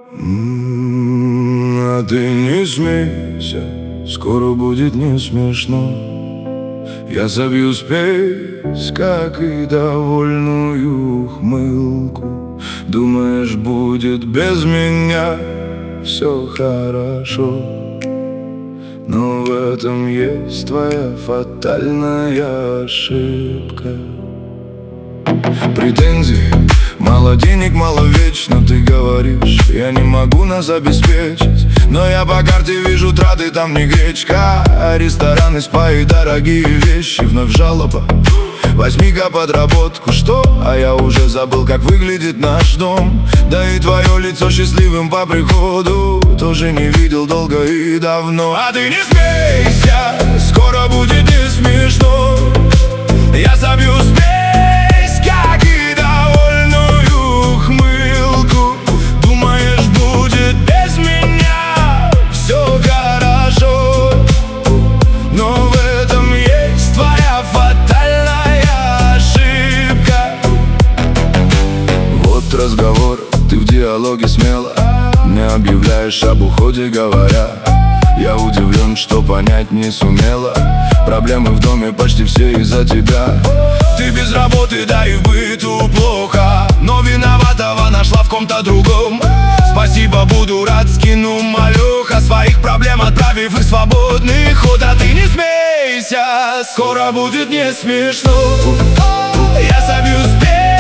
А ты не смейся, скоро будет не смешно. Я забью спесь, как и довольную ухмылку. Думаешь, будет без меня все хорошо, но в этом есть твоя фатальная ошибка. Претензии, мало денег, мало вечно. Ты говоришь, я не могу нас обеспечить, но я по карте вижу траты, там не гречка. А рестораны, спа и дорогие вещи. Вновь жалоба, возьми-ка подработку. Что? А я уже забыл, как выглядит наш дом. Да и твое лицо счастливым по приходу тоже не видел долго и давно. А ты не смейся, скоро будет не смешно. Я забью спесь, как и довольную ухмылку. Думаешь, будет без меня все хорошо, но в этом есть твоя фатальная ошибка. Вот разговор, ты в диалоге смело не объявляешь об уходе, говоря. Я удивлен, что понять не сумела. Проблемы в доме почти все из-за тебя. Ты без работы, да и в быту плохо, но виноватого нашла в ком-то другом. Спасибо, буду рад, скину малюх о своих проблем, отправив их в свободный ход. А ты не смейся, скоро будет не смешно. Я забью спесь,